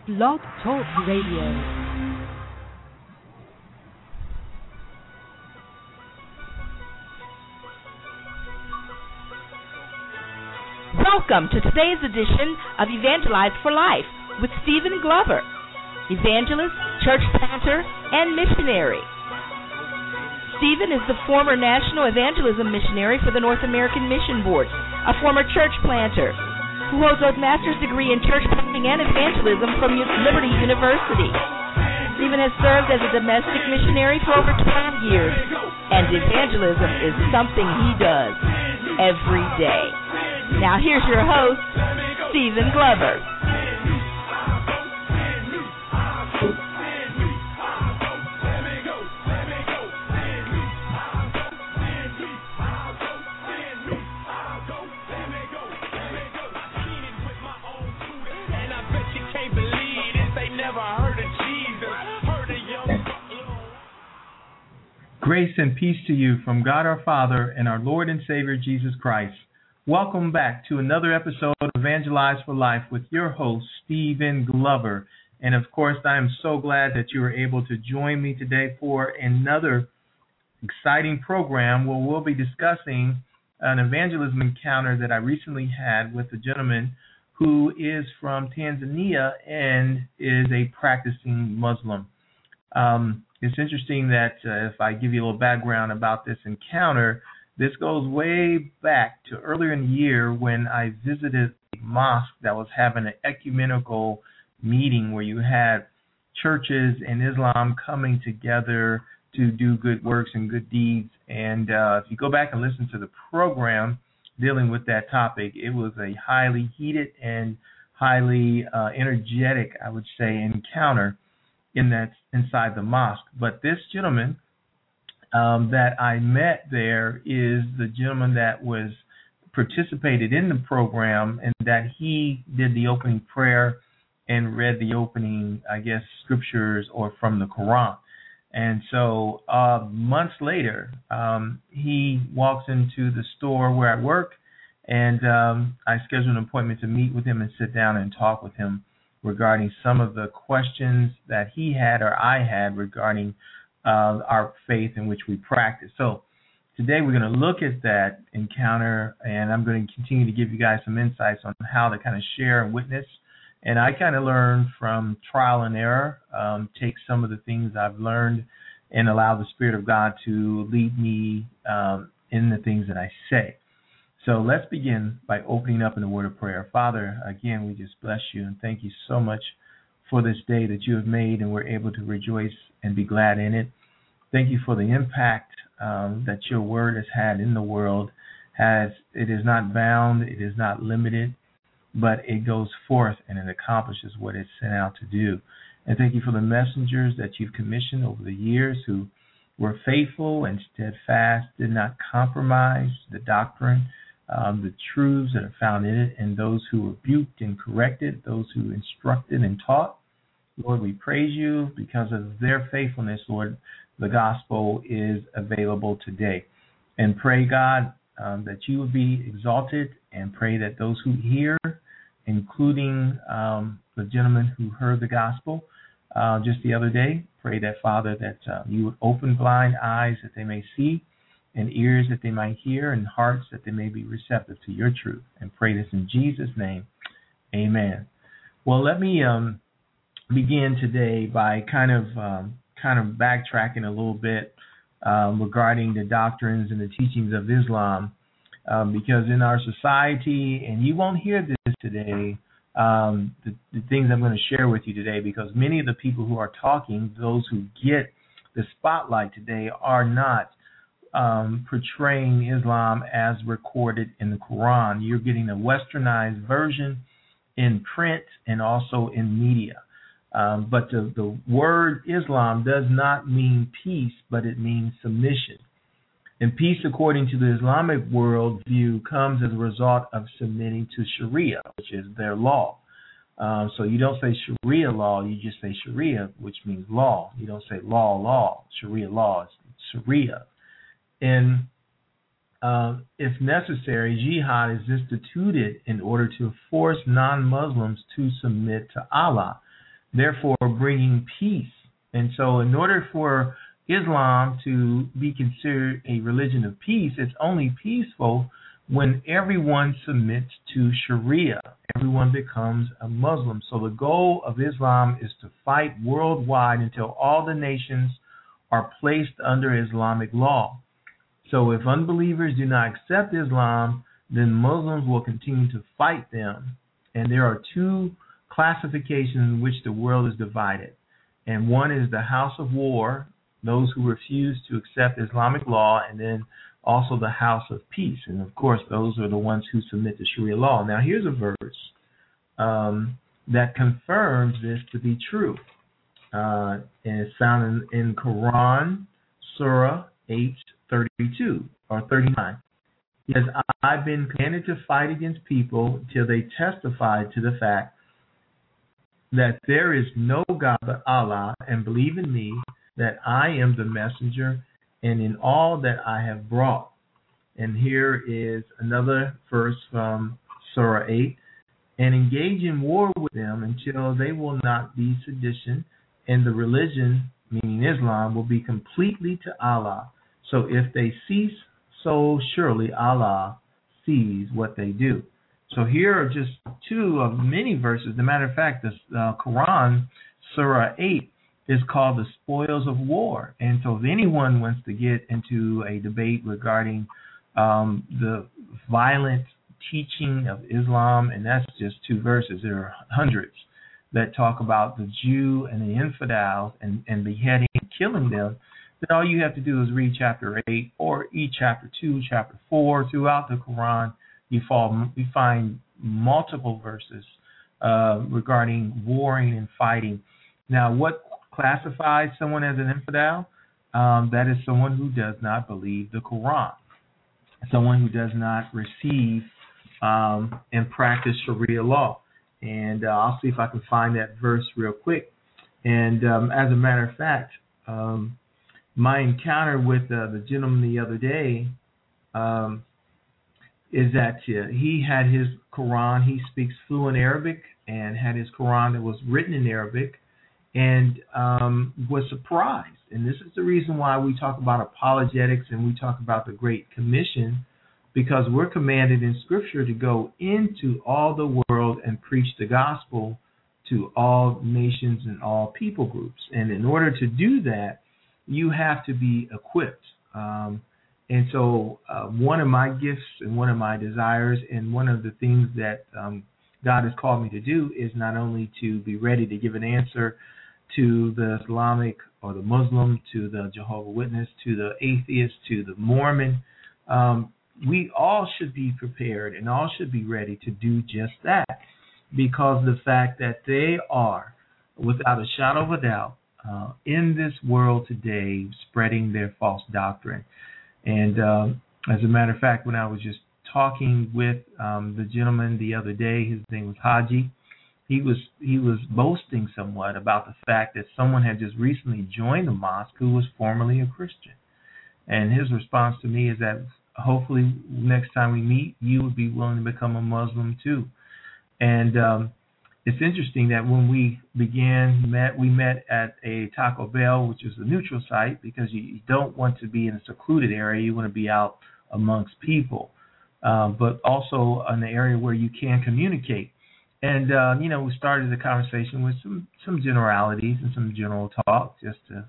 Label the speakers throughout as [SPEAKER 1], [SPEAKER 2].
[SPEAKER 1] Blog Talk Radio. Welcome to today's edition of Evangelize for Life with Stephen Glover, evangelist, church planter, and missionary. Stephen is the former National Evangelism Missionary for the North American Mission Board, a former church planter who holds a master's degree in church planting and evangelism from Liberty University. Stephen has served as a domestic missionary for over 12 years, and evangelism is something he does every day. Now here's your host, Stephen Glover.
[SPEAKER 2] Grace and peace to you from God our Father and our Lord and Savior Jesus Christ. Welcome back to another episode of Evangelize for Life with your host, Stephen Glover. And of course, I am so glad that you were able to join me today for another exciting program where we'll be discussing an evangelism encounter that I recently had with a gentleman who is from Tanzania and is a practicing Muslim. It's interesting that if I give you a little background about this encounter, this goes way back to earlier in the year when I visited a mosque that was having an ecumenical meeting where you had churches and Islam coming together to do good works and good deeds. And if you go back and listen to the program dealing with that topic, it was a highly heated and highly energetic, I would say, encounter inside the mosque. But this gentleman that I met there is the gentleman that was participated in the program, and that he did the opening prayer and read the opening, I guess, scriptures or from the Quran. And so months later, he walks into the store where I work, and I scheduled an appointment to meet with him and sit down and talk with him regarding some of the questions that he had or I had regarding our faith in which we practice. So today we're going to look at that encounter, and I'm going to continue to give you guys some insights on how to kind of share and witness. And I kind of learn from trial and error, take some of the things I've learned and allow the Spirit of God to lead me in the things that I say. So let's begin by opening up in a word of prayer. Father, again, we just bless you and thank you so much for this day that you have made, and we're able to rejoice and be glad in it. Thank you for the impact that your word has had in the world. It is not bound, it is not limited, but it goes forth and it accomplishes what it's sent out to do. And thank you for the messengers that you've commissioned over the years who were faithful and steadfast, did not compromise the doctrine, the truths that are found in it, and those who rebuked and corrected, those who instructed and taught. Lord, we praise you because of their faithfulness, Lord. The gospel is available today. And pray, God, that you would be exalted, and pray that those who hear, including the gentleman who heard the gospel just the other day, pray that, Father, that you would open blind eyes that they may see, and ears that they might hear, and hearts that they may be receptive to your truth. And pray this in Jesus' name. Amen. Well, let me begin today by kind of backtracking a little bit regarding the doctrines and the teachings of Islam, because in our society, and you won't hear this today, the things I'm going to share with you today, because many of the people who are talking, those who get the spotlight today, are not portraying Islam as recorded in the Quran. You're getting a westernized version in print and also in media. But the word Islam does not mean peace, but it means submission. And peace, according to the Islamic worldview, comes as a result of submitting to Sharia, which is their law. So you don't say Sharia law, you just say Sharia, which means law. You don't say law, Sharia law. It's Sharia. And if necessary, jihad is instituted in order to force non-Muslims to submit to Allah. therefore bringing peace. And so in order for Islam to be considered a religion of peace, it's only peaceful when everyone submits to Sharia. Everyone becomes a Muslim. So the goal of Islam is to fight worldwide until all the nations are placed under Islamic law. So if unbelievers do not accept Islam, then Muslims will continue to fight them. And there are two classifications in which the world is divided. And one is the house of war, those who refuse to accept Islamic law, and then also the house of peace. And of course, those are the ones who submit to Sharia law. Now, here's a verse that confirms this to be true. And it's found in Quran, Surah 8:32 or 39. It says, I've been commanded to fight against people till they testify to the fact that there is no God but Allah, and believe in me that I am the messenger and in all that I have brought. And here is another verse from Surah 8. And engage in war with them until they will not be sedition, and the religion, meaning Islam, will be completely to Allah. So if they cease, so surely Allah sees what they do. So here are just two of many verses. As a matter of fact, the Quran, Surah 8, is called the spoils of war. And so if anyone wants to get into a debate regarding the violent teaching of Islam, and that's just two verses, there are hundreds that talk about the Jew and the infidels and beheading and killing them, then all you have to do is read chapter 8 or read chapter 2, chapter 4. Throughout the Quran, you find multiple verses regarding warring and fighting. Now, what classifies someone as an infidel? That is someone who does not believe the Quran, someone who does not receive and practice Sharia law. And I'll see if I can find that verse real quick. And as a matter of fact, my encounter with the gentleman the other day is that he had his Quran. He speaks fluent Arabic and had his Quran that was written in Arabic, and was surprised. And this is the reason why we talk about apologetics and we talk about the Great Commission, because we're commanded in Scripture to go into all the world and preach the gospel to all nations and all people groups. And in order to do that, you have to be equipped. And so one of my gifts and one of my desires and one of the things that God has called me to do is not only to be ready to give an answer to the Islamic or the Muslim, to the Jehovah's Witness, to the atheist, to the Mormon. We all should be prepared and all should be ready to do just that, because the fact that they are, without a shadow of a doubt, in this world today, spreading their false doctrine. And as a matter of fact, when I was just talking with the gentleman the other day, his name was Haji, he was boasting somewhat about the fact that someone had just recently joined the mosque who was formerly a Christian. And his response to me is that hopefully next time we meet, you would be willing to become a Muslim too. And it's interesting that when we met at a Taco Bell, which is a neutral site, because you don't want to be in a secluded area. You want to be out amongst people, but also in the area where you can communicate. And, we started the conversation with some generalities and some general talk just to,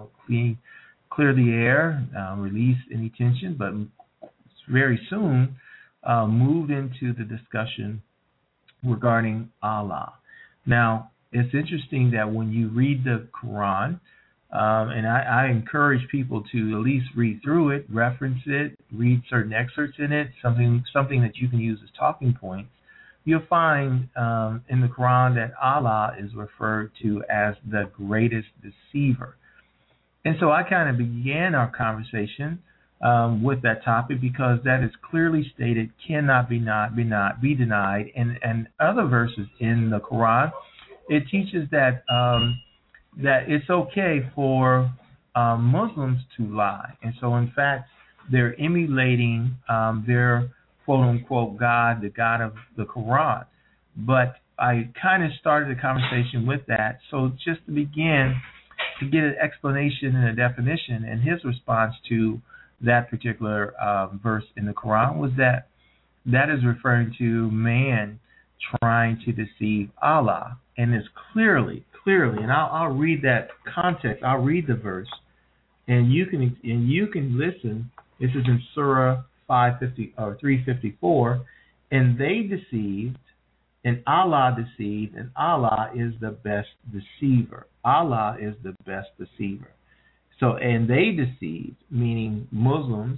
[SPEAKER 2] clear the air, release any tension, but very soon moved into the discussion regarding Allah. Now, it's interesting that when you read the Quran, and I encourage people to at least read through it, reference it, read certain excerpts in it, something that you can use as talking points, you'll find in the Quran that Allah is referred to as the greatest deceiver. And so I kind of began our conversation with that topic because that is clearly stated, cannot be denied. And other verses in the Quran, it teaches that that it's okay for Muslims to lie. And so, in fact, they're emulating their quote-unquote God, the God of the Quran. But I kind of started the conversation with that. So just to begin to get an explanation and a definition, and his response to that particular verse in the Quran was that is referring to man trying to deceive Allah, and it's clearly, and I'll read that context. I'll read the verse, and you can listen. This is in Surah 550 or 354, and they deceived, and Allah deceived, and Allah is the best deceiver. Allah is the best deceiver. So, and they deceived, meaning Muslims.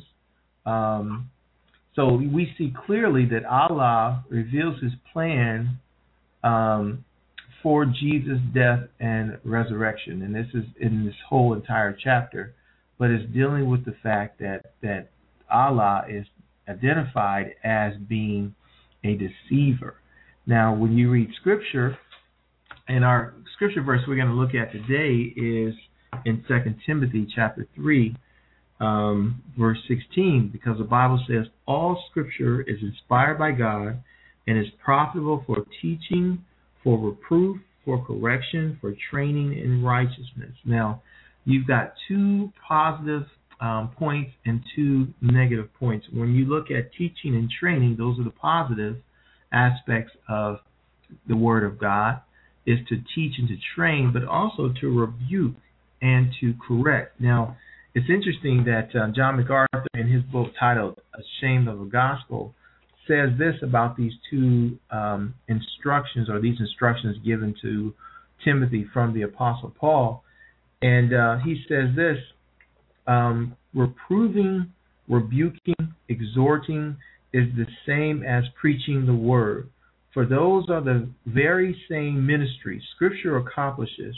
[SPEAKER 2] So we see clearly that Allah reveals His plan for Jesus' death and resurrection, and this is in this whole entire chapter. But it's dealing with the fact that Allah is identified as being a deceiver. Now, when you read Scripture, and our Scripture verse we're going to look at today is in 2 Timothy chapter 3, verse 16, because the Bible says, all Scripture is inspired by God and is profitable for teaching, for reproof, for correction, for training in righteousness. Now, you've got two positive points and two negative points. When you look at teaching and training, those are the positive aspects of the Word of God, is to teach and to train, but also to rebuke and to correct. Now, it's interesting that John MacArthur, in his book titled Ashamed of the Gospel, says this about these two instructions, or these instructions given to Timothy from the Apostle Paul. And he says this, reproving, rebuking, exhorting is the same as preaching the word. For those are the very same ministries Scripture accomplishes.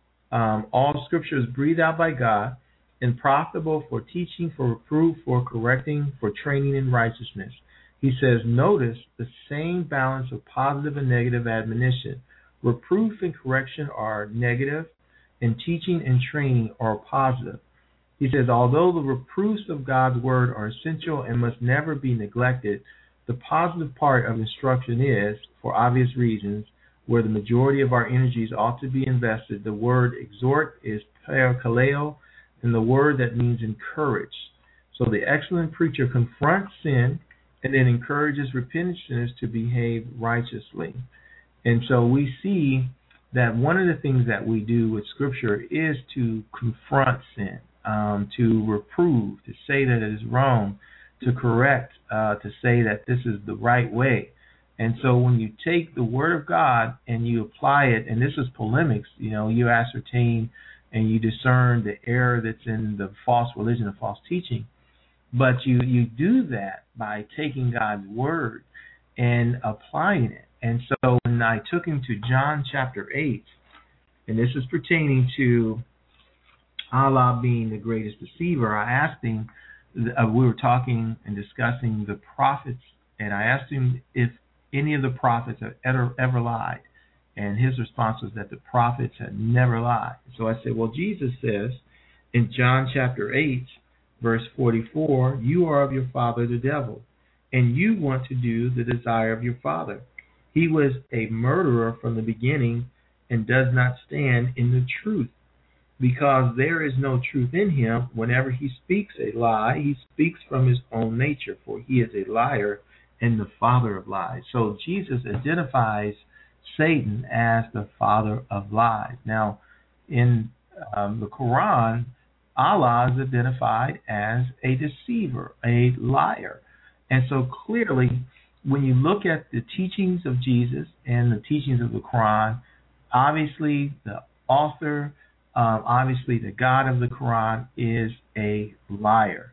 [SPEAKER 2] All Scripture is breathed out by God and profitable for teaching, for reproof, for correcting, for training in righteousness. He says, notice the same balance of positive and negative admonition. Reproof and correction are negative, and teaching and training are positive. He says, although the reproofs of God's word are essential and must never be neglected, the positive part of instruction is, for obvious reasons, where the majority of our energies ought to be invested. The word exhort is parakaleo, and the word that means encourage. So the excellent preacher confronts sin and then encourages repentant sinners to behave righteously. And so we see that one of the things that we do with Scripture is to confront sin, to reprove, to say that it is wrong, to correct, to say that this is the right way. And so when you take the Word of God and you apply it, and this is polemics, you ascertain and you discern the error that's in the false religion, the false teaching. But you do that by taking God's Word and applying it. And so when I took him to John chapter 8, and this is pertaining to Allah being the greatest deceiver, I asked him, we were talking and discussing the prophets, and I asked him if any of the prophets have ever lied. And his response was that the prophets had never lied. So I said, well, Jesus says in John chapter 8, verse 44, you are of your father the devil, and you want to do the desire of your father. He was a murderer from the beginning and does not stand in the truth, because there is no truth in him. Whenever he speaks a lie, he speaks from his own nature, for he is a liar and the father of lies. So Jesus identifies Satan as the father of lies. Now, in the Quran, Allah is identified as a deceiver, a liar. And so clearly, when you look at the teachings of Jesus and the teachings of the Quran, obviously the author, obviously the God of the Quran is a liar.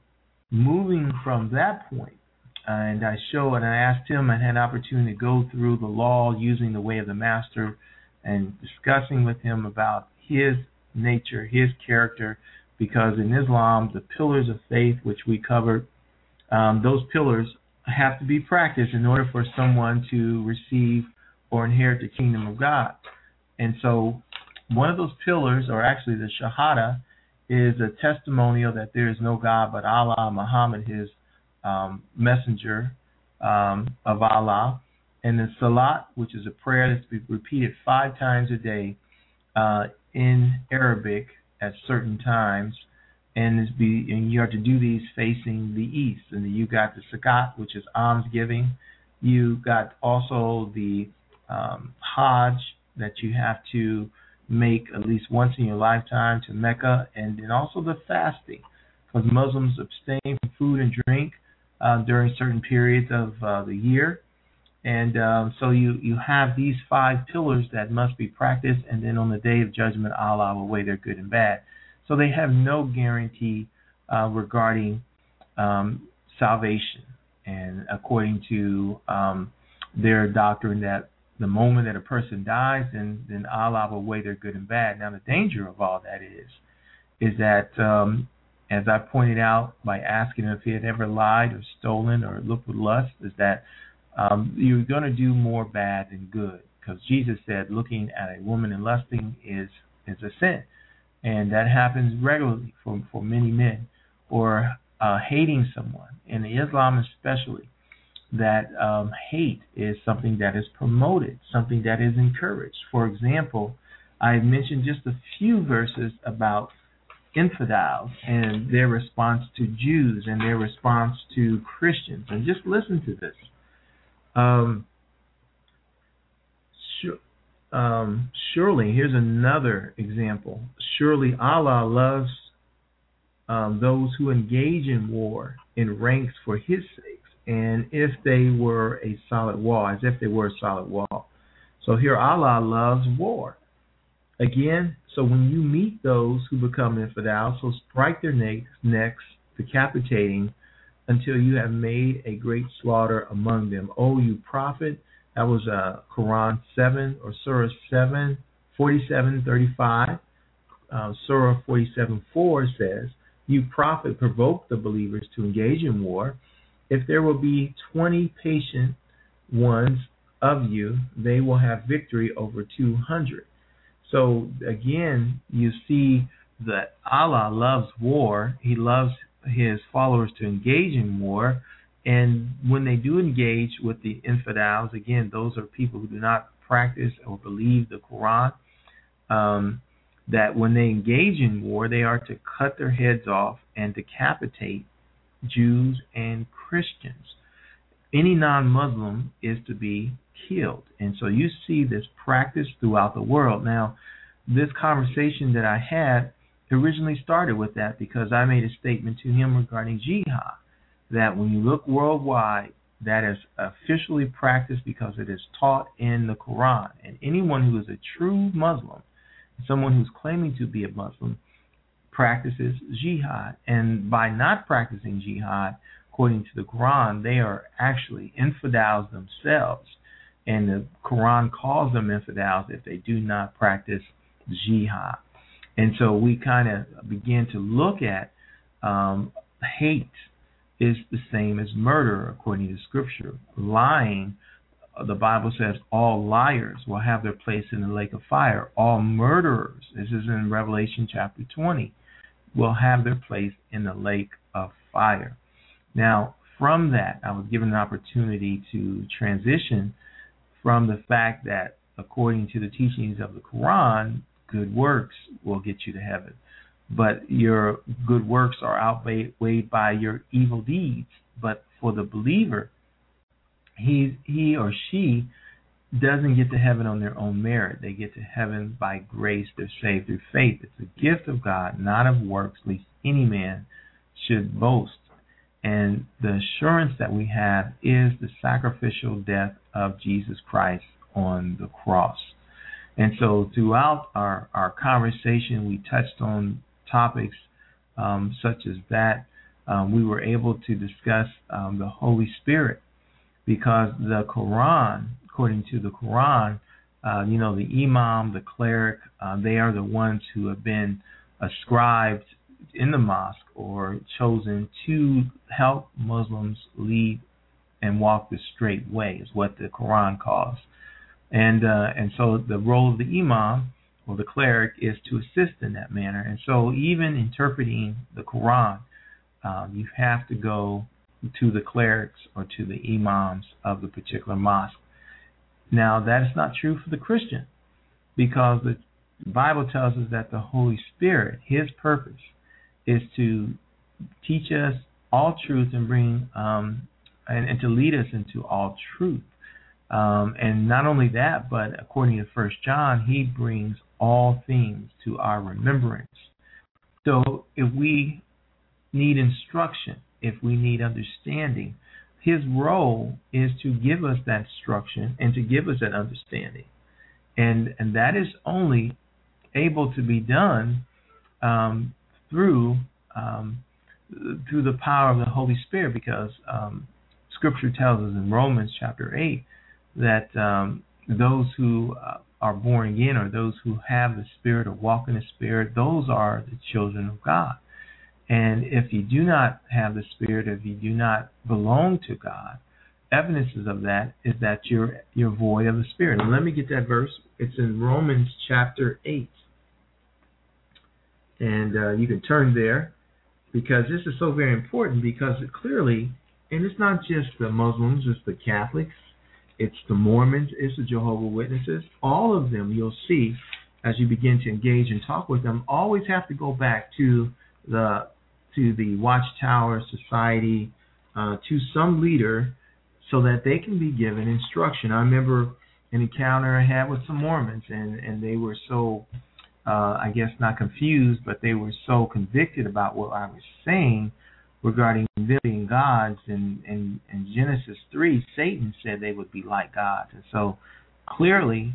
[SPEAKER 2] Moving from that point, and I asked him, I had an opportunity to go through the law using the way of the master and discussing with him about his nature, his character, because in Islam, the pillars of faith, which we covered, those pillars have to be practiced in order for someone to receive or inherit the kingdom of God. And so one of those pillars, or actually the Shahada, is a testimonial that there is no God but Allah, Muhammad, his messenger of Allah. And the Salat, which is a prayer that's repeated 5 times a day in Arabic at certain times, and you are to do these facing the east. And then you got the Zakat, which is almsgiving. You got also the Hajj that you have to make at least once in your lifetime to Mecca, and then also the fasting, because Muslims abstain from food and drink during certain periods of the year. And so you have these 5 pillars that must be practiced, and then on the day of judgment, Allah will weigh their good and bad. So they have no guarantee regarding salvation. And according to their doctrine, that the moment that a person dies, then Allah will weigh their good and bad. Now, the danger of all that is that, as I pointed out by asking him if he had ever lied or stolen or looked with lust, is that you're going to do more bad than good, because Jesus said looking at a woman and lusting is a sin, and that happens regularly for many men. Or hating someone, in Islam especially, that hate is something that is promoted, something that is encouraged. For example, I mentioned just a few verses about infidels and their response to Jews and their response to Christians, and just listen to this. Surely, here's another example. Surely Allah loves those who engage in war in ranks for His sake, and if they were a solid wall, as if they were a solid wall. So here Allah loves war. Again, so when you meet those who become infidels, so strike their necks, decapitating, until you have made a great slaughter among them. O you prophet, that was Quran 7, or Surah 7, 47:35. Surah 47:4 says, you prophet, provoke the believers to engage in war. If there will be 20 patient ones of you, they will have victory over 200. So again, you see that Allah loves war. He loves His followers to engage in war. And when they do engage with the infidels, again, those are people who do not practice or believe the Quran, that when they engage in war, they are to cut their heads off and decapitate Jews and Christians. Any non-Muslim is to be killed. And so you see this practice throughout the world. Now, this conversation that I had originally started with that because I made a statement to him regarding jihad, that when you look worldwide, that is officially practiced because it is taught in the Quran. And anyone who is a true Muslim, someone who's claiming to be a Muslim, practices jihad. And by not practicing jihad, according to the Quran, they are actually infidels themselves. And the Quran calls them infidels if they do not practice jihad. And so we kind of begin to look at hate is the same as murder, according to Scripture. Lying, the Bible says all liars will have their place in the lake of fire. All murderers, this is in Revelation chapter 20, will have their place in the lake of fire. Now, from that, I was given an opportunity to transition from the fact that, according to the teachings of the Quran, good works will get you to heaven. But your good works are outweighed by your evil deeds. But for the believer, he or she doesn't get to heaven on their own merit. They get to heaven by grace. They're saved through faith. It's a gift of God, not of works, lest any man should boast. And the assurance that we have is the sacrificial death of Jesus Christ on the cross. And so throughout our conversation, we touched on topics such as that. We were able to discuss the Holy Spirit, because the Quran, according to the Quran, the imam, the cleric, they are the ones who have been ascribed in the mosque or chosen to help Muslims lead and walk the straight way, is what the Quran calls. And so the role of the imam or the cleric is to assist in that manner. And so even interpreting the Quran, you have to go to the clerics or to the imams of the particular mosque. Now, that is not true for the Christian, because the Bible tells us that the Holy Spirit, his purpose is to teach us all truth and bring and to lead us into all truth. And not only that, but according to 1 John, he brings all things to our remembrance. So if we need instruction, if we need understanding, his role is to give us that instruction and to give us that understanding. And that is only able to be done through the power of the Holy Spirit, because Scripture tells us in Romans chapter 8 that those who are born again, or those who have the Spirit or walk in the Spirit, those are the children of God. And if you do not have the Spirit, if you do not belong to God, evidences of that is that you're void of the Spirit. And let me get that verse. It's in Romans chapter 8. And you can turn there, because this is so very important, because it clearly, and it's not just the Muslims, it's the Catholics, it's the Mormons, it's the Jehovah's Witnesses. All of them, you'll see, as you begin to engage and talk with them, always have to go back to the Watchtower Society, to some leader, so that they can be given instruction. I remember an encounter I had with some Mormons, and they were so, I guess not confused, but they were so convicted about what I was saying regarding being gods. In Genesis 3, Satan said they would be like gods. And so clearly,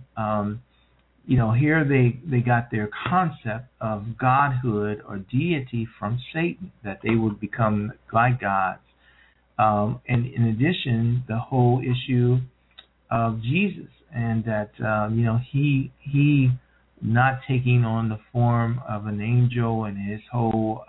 [SPEAKER 2] here they got their concept of godhood or deity from Satan, that they would become like gods. And in addition, the whole issue of Jesus, and that he not taking on the form of an angel, and his whole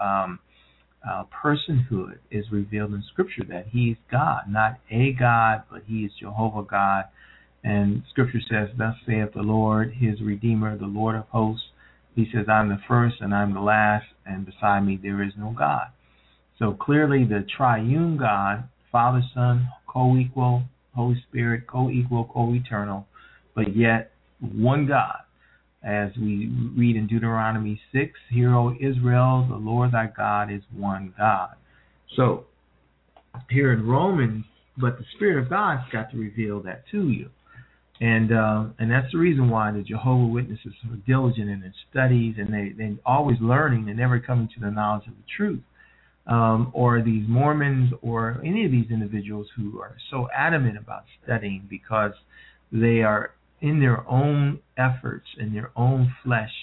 [SPEAKER 2] personhood is revealed in Scripture, that he is God, not a God, but he is Jehovah God. And Scripture says, "Thus saith the Lord, his Redeemer, the Lord of hosts. He says, I'm the first and I'm the last, and beside me there is no God." So clearly the triune God, Father, Son, co-equal, Holy Spirit, co-equal, co-eternal, but yet one God. As we read in Deuteronomy 6, "Hear, O Israel, the Lord thy God is one God." So here in Romans, but the Spirit of God's got to reveal that to you. And that's the reason why the Jehovah's Witnesses are diligent in their studies, and they're always learning and never coming to the knowledge of the truth. Or these Mormons, or any of these individuals who are so adamant about studying, because they are in their own efforts, in their own flesh,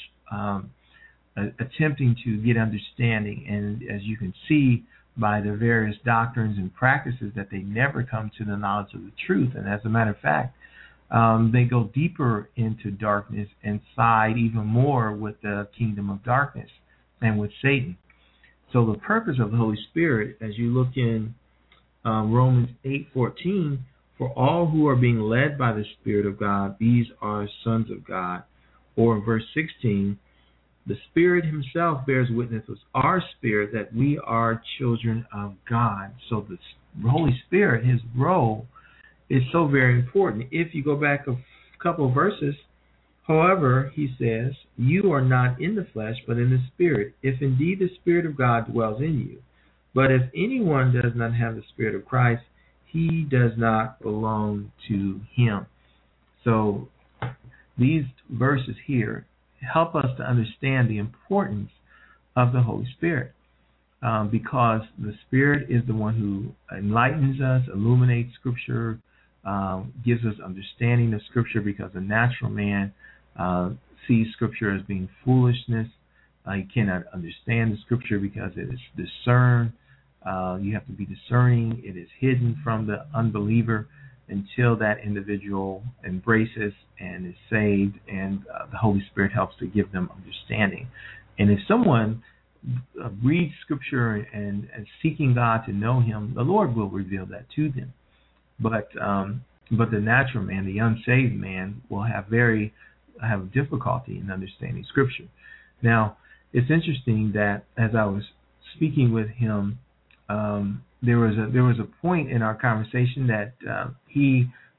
[SPEAKER 2] attempting to get understanding. And as you can see by the various doctrines and practices, that they never come to the knowledge of the truth. And as a matter of fact, they go deeper into darkness and side even more with the kingdom of darkness and with Satan. So the purpose of the Holy Spirit, as you look in Romans 8:14, "For all who are being led by the Spirit of God, these are sons of God." Or in verse 16, "The Spirit himself bears witness with our spirit that we are children of God." So the Holy Spirit, his role is so very important. If you go back a couple of verses, "However," he says, "you are not in the flesh, but in the Spirit, if indeed the Spirit of God dwells in you. But if anyone does not have the Spirit of Christ, he does not belong to him." So these verses here help us to understand the importance of the Holy Spirit, because the Spirit is the one who enlightens us, illuminates Scripture, gives us understanding of Scripture, because the natural man sees Scripture as being foolishness. You cannot understand the Scripture because it is discerned. You have to be discerning. It is hidden from the unbeliever until that individual embraces and is saved, and the Holy Spirit helps to give them understanding. And if someone reads Scripture and seeking God to know him, the Lord will reveal that to them. But the natural man, the unsaved man, will have difficulty in understanding Scripture. Now, it's interesting that as I was speaking with him, there was a point in our conversation that he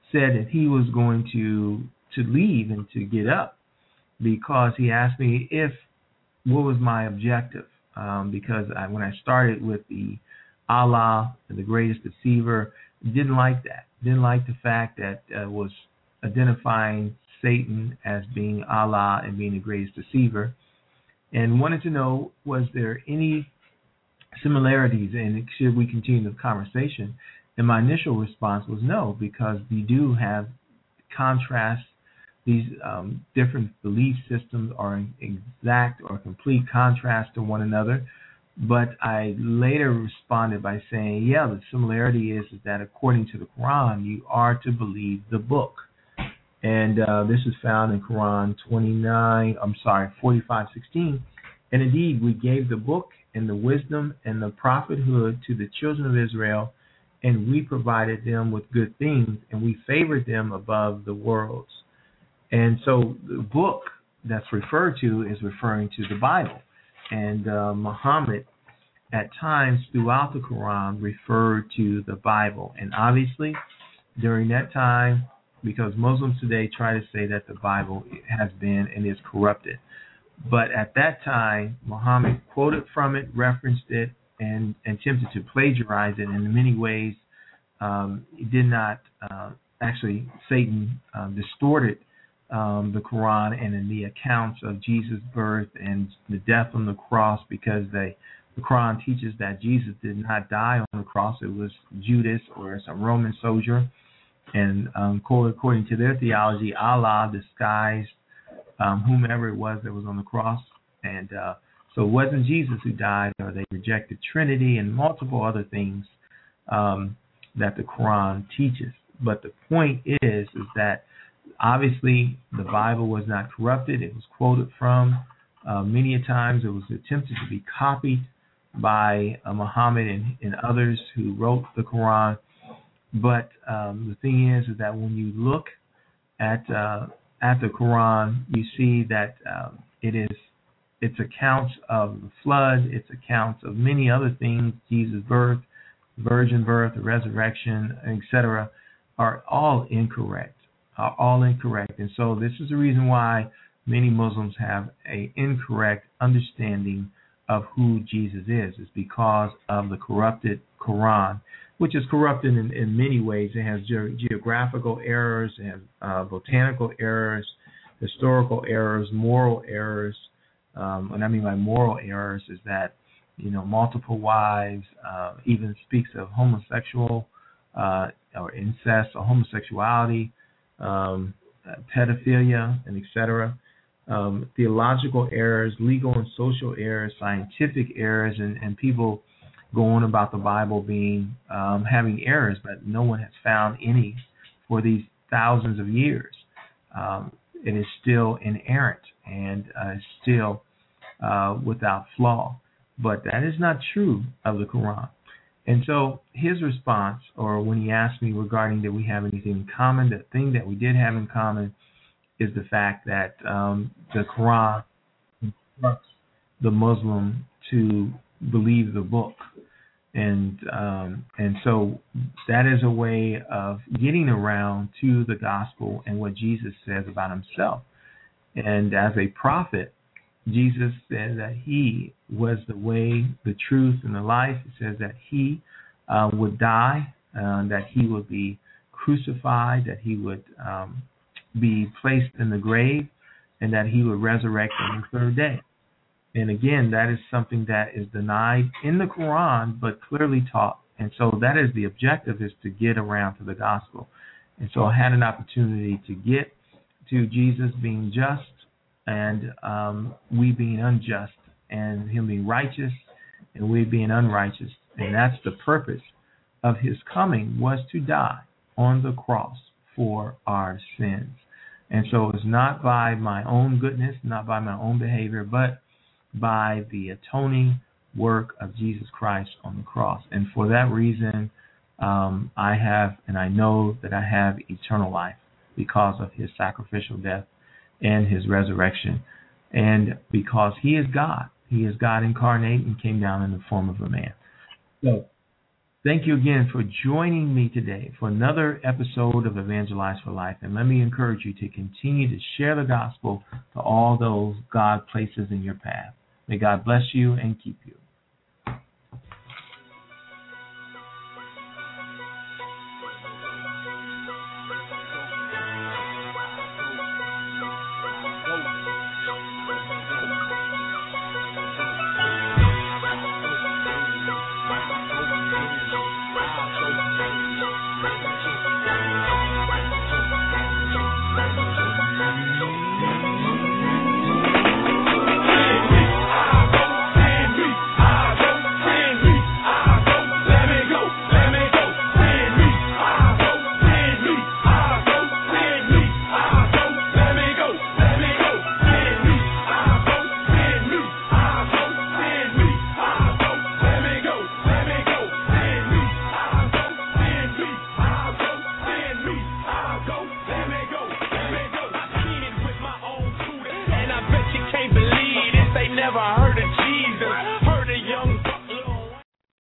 [SPEAKER 2] said that he was going to leave and to get up, because he asked me what was my objective. Because when I started with the Allah, the greatest deceiver, didn't like that. Didn't like the fact that was identifying Satan as being Allah and being the greatest deceiver, and wanted to know, was there any similarities, and should we continue the conversation? And my initial response was no, because we do have contrast. These different belief systems are in exact or complete contrast to one another. But I later responded by saying, yeah, the similarity is that according to the Quran, you are to believe the book. And this is found in Quran 45:16. And indeed, we gave the book and the wisdom and the prophethood to the children of Israel, and we provided them with good things, and we favored them above the worlds. And so the book that's referred to is referring to the Bible. And Muhammad, at times throughout the Quran, referred to the Bible. And obviously, during that time, because Muslims today try to say that the Bible has been and is corrupted. But at that time, Muhammad quoted from it, referenced it, and attempted to plagiarize it. And in many ways, it did not actually, Satan distorted the Quran and in the accounts of Jesus' birth and the death on the cross, because the Quran teaches that Jesus did not die on the cross. It was Judas or some Roman soldier. And according to their theology, Allah disguised whomever it was that was on the cross. And so it wasn't Jesus who died, or they rejected Trinity and multiple other things that the Quran teaches. But the point is that obviously the Bible was not corrupted. It was quoted from many a times. It was attempted to be copied by Muhammad and others who wrote the Quran. But the thing is that when you look at the Quran, you see that it's accounts of the flood, it's accounts of many other things, Jesus' birth, virgin birth, the resurrection, etc., are all incorrect. And so this is the reason why many Muslims have an incorrect understanding of who Jesus is. It's because of the corrupted Quran, which is corrupted in many ways. It has geographical errors, it has botanical errors, historical errors, moral errors. What I mean by moral errors is that, multiple wives, even speaks of homosexual or incest or homosexuality, pedophilia, and etc. Theological errors, legal and social errors, scientific errors, and people go on about the Bible being having errors, but no one has found any for these thousands of years. It is still inerrant and still without flaw. But that is not true of the Quran. And so his response, or when he asked me regarding did we have anything in common, the thing that we did have in common is the fact that the Quran instructs the Muslim to believe the book. And so that is a way of getting around to the gospel and what Jesus says about himself. And as a prophet, Jesus said that he was the way, the truth, and the life. It says that he would die, that he would be crucified, that he would be placed in the grave, and that he would resurrect on the third day. And again, that is something that is denied in the Quran, but clearly taught. And so that is the objective, is to get around to the gospel. And so I had an opportunity to get to Jesus being just and we being unjust, and him being righteous and we being unrighteous. And that's the purpose of his coming, was to die on the cross for our sins. And so it's not by my own goodness, not by my own behavior, but by the atoning work of Jesus Christ on the cross. And for that reason, I have, and I know that I have eternal life because of his sacrificial death and his resurrection. And because he is God. He is God incarnate and came down in the form of a man. So Thank you again for joining me today for another episode of Evangelize for Life. And let me encourage you to continue to share the gospel to all those God places in your path. May God bless you and keep you.
[SPEAKER 3] Never heard